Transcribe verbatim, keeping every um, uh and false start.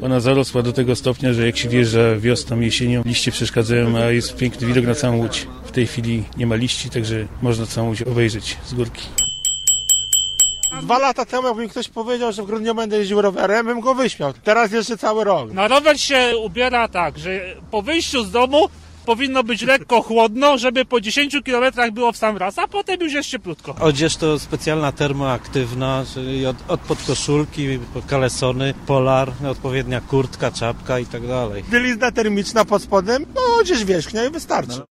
Ona zarosła do tego stopnia, że jak się wjeżdża wiosną, jesienią, liście przeszkadzają, a jest piękny widok na całą Łódź. W tej chwili nie ma liści, także można całą Łódź obejrzeć z górki. Dwa lata temu, jakby mi ktoś powiedział, że w grudniu będę jeździł rowerem, bym go wyśmiał. Teraz jeszcze cały rok. Na rower się ubiera tak, że po wyjściu z domu powinno być lekko chłodno, żeby po dziesięciu kilometrach było w sam raz, a potem już jest cieplutko. Odzież to specjalna termoaktywna, czyli od, od podkoszulki, kalesony, polar, odpowiednia kurtka, czapka i tak dalej. Bielizna termiczna pod spodem, no odzież wierzchnia i wystarczy.